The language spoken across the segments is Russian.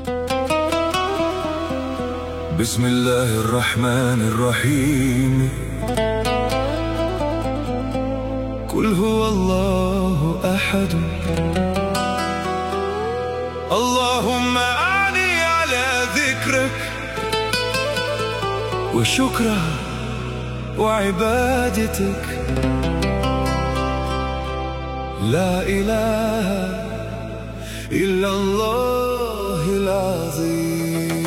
بسم الله الرحمن الرحيم قل هو الله أحد اللهم أعني على ذكرك وشكرك وعبادتك لا إله إلا الله العظيم.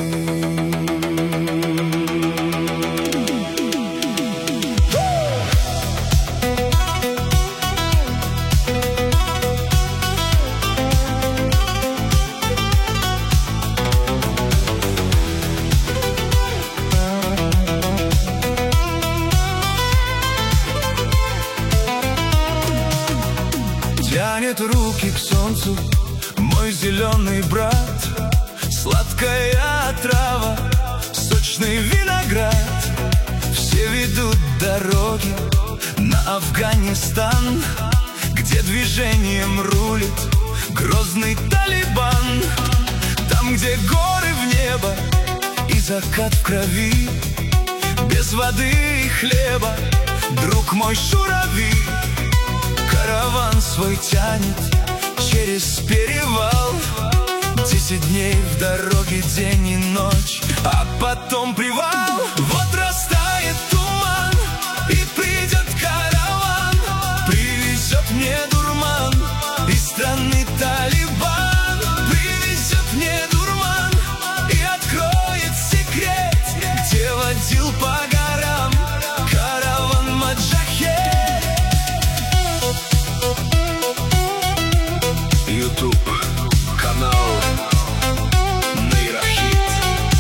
Тянет руки к солнцу мой зеленый брат, сладкая трава, сочный виноград. Все ведут дороги на Афганистан, где движением рулит грозный Талибан. Там, где горы в небо и закат в крови, без воды и хлеба, друг мой шурави. Караван свой тянет через перевал, 10 дней в дороге, день и ночь, а потом привал. Вот растает туман, и придет караван, привезет мне дурман из страны Талибан. Привезет мне дурман и откроет секрет, где водил по горам караван маджахед. YouTube канал Нейрохит.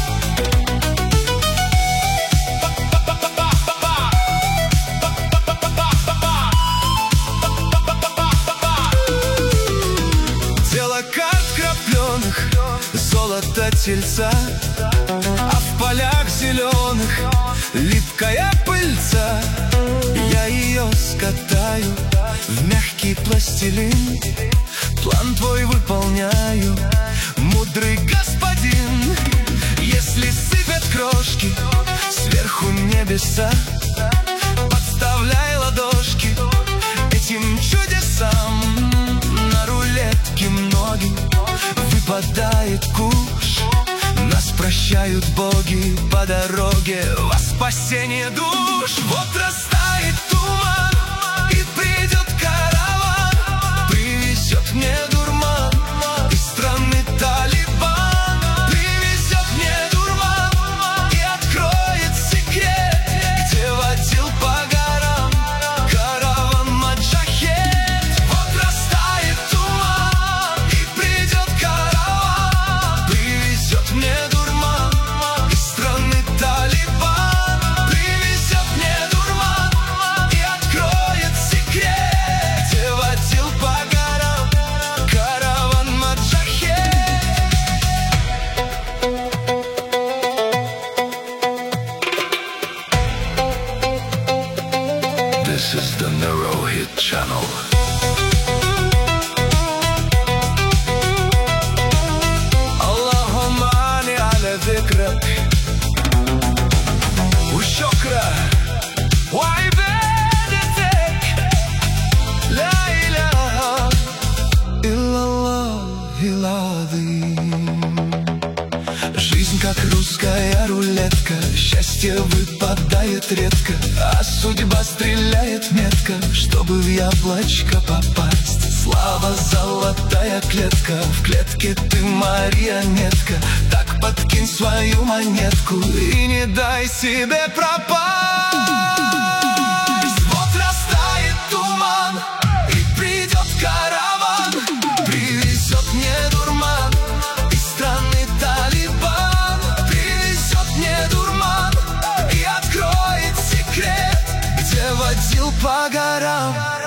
Дело карт крапленых, золото тельца, а в полях зеленых липкая пыльца. Я ее скатаю в мягкий пластилин, план твой выполняю, мудрый господин. Если сыпят крошки сверху небеса, подставляй ладошки этим чудесам. На рулетке многим выпадает куш, нас прощают боги по дороге во спасение душ. Вот растает туман, и придет караван, привезет мне дурман из страны Талибан. Привезет мне дурман и откроет секрет, где водил по горам караван маджахед. Вот растает туман, и придет караван, привезет мне дурман из страны Талибан. Привезет мне дурман и откроет секрет, где водил по горам караван маджахед. This is the Neyrohit channel. اللهم أعني على ذكرك وشكرك وعبادتك لا إله إلا الله العظيم. Жизнь как русская рулетка, счастье выпадает редко, а судьба стреляет метко, чтобы в яблочко попасть. Слава золотая клетка, в клетке ты марионетка, так подкинь свою монетку и не дай себе пропасть. Вот растает туман, и придет караван, привезет мне дурман из страны Талибан. Привезет мне дурман и откроет секрет, где водил по горам